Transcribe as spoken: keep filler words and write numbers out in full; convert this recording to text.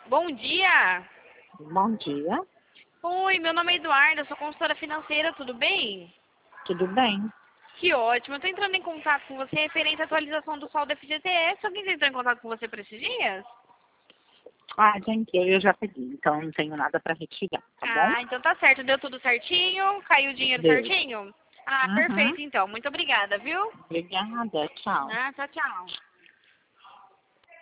Bom dia! Bom dia, Oi, meu nome é Eduarda, sou consultora financeira, tudo bem? tudo bem? Que ótimo, eu tô entrando em contato com você referente à atualização do saldo F G T S. Alguém já entrou em contato com você por esses dias? Ah, já entrei, eu já peguei, então não tenho nada para retirar, tá bom? Ah, então tá certo, deu tudo certinho? Caiu o dinheiro Deu. certinho? Ah, Uhum. perfeito então, muito obrigada, viu? Obrigada, tchau. Ah, tchau, tchau.